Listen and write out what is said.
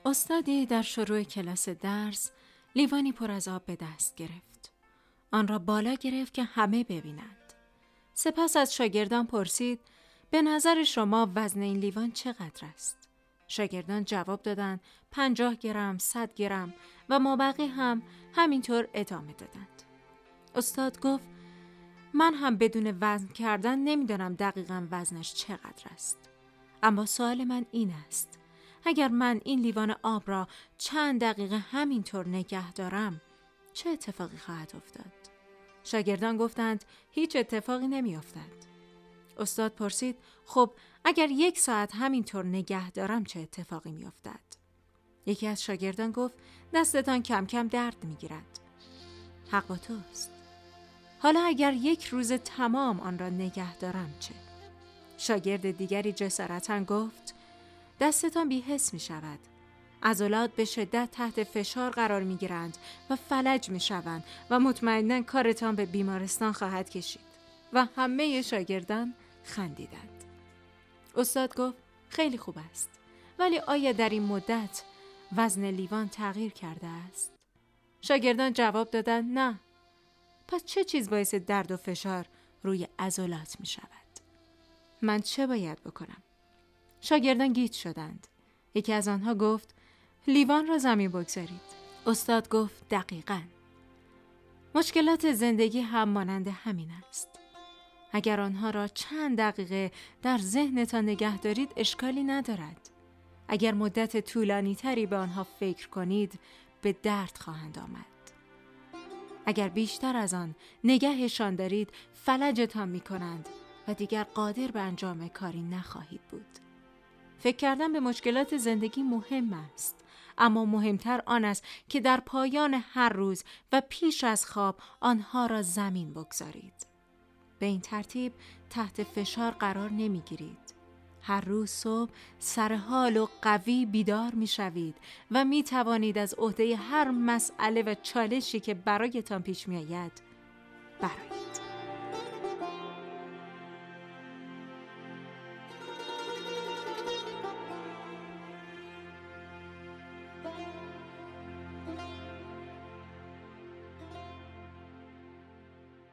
استادی در شروع کلاس درس لیوانی پر از آب به دست گرفت. آن را بالا گرفت که همه ببینند. سپس از شاگردان پرسید: به نظر شما وزن این لیوان چقدر است؟ شاگردان جواب دادند 50 گرم، 100 گرم و مابقی هم همینطور ادامه دادند. استاد گفت: من هم بدون وزن کردن نمیدانم دقیقاً وزنش چقدر است. اما سوال من این است: اگر من این لیوان آب را چند دقیقه همینطور نگه دارم چه اتفاقی خواهد افتاد؟ شاگردان گفتند هیچ اتفاقی نمی افتد. استاد پرسید: خب اگر 1 ساعت همینطور نگه دارم چه اتفاقی می افتد؟ یکی از شاگردان گفت: دستتان کم کم درد می گیرد. حق با توست. حالا اگر 1 روز تمام آن را نگه دارم چه؟ شاگرد دیگری جسارتاً گفت: دستتان بی‌حس می شود. عضلات به شدت تحت فشار قرار می گیرند و فلج می شوند و مطمئناً کارتان به بیمارستان خواهد کشید. و همه شاگردان خندیدند. استاد گفت: خیلی خوب است. ولی آیا در این مدت وزن لیوان تغییر کرده است؟ شاگردان جواب دادند نه. پس چه چیز باعث درد و فشار روی عضلات می شود؟ من چه باید بکنم؟ شاگردان گیج شدند. یکی از آنها گفت: لیوان را زمین بگذارید. استاد گفت: دقیقاً. مشکلات زندگی هم مانند همین است. اگر آنها را چند دقیقه در ذهنتان نگه دارید اشکالی ندارد. اگر مدت طولانی تری به آنها فکر کنید به درد خواهند آمد. اگر بیشتر از آن نگهشان دارید فلجتان می کنند و دیگر قادر به انجام کاری نخواهید بود. فکر کردن به مشکلات زندگی مهم است، اما مهمتر آن است که در پایان هر روز و پیش از خواب آنها را زمین بگذارید. به این ترتیب تحت فشار قرار نمی گیرید. هر روز صبح سرحال و قوی بیدار می شوید و می توانید از عهده هر مسئله و چالشی که برایتان پیش می آید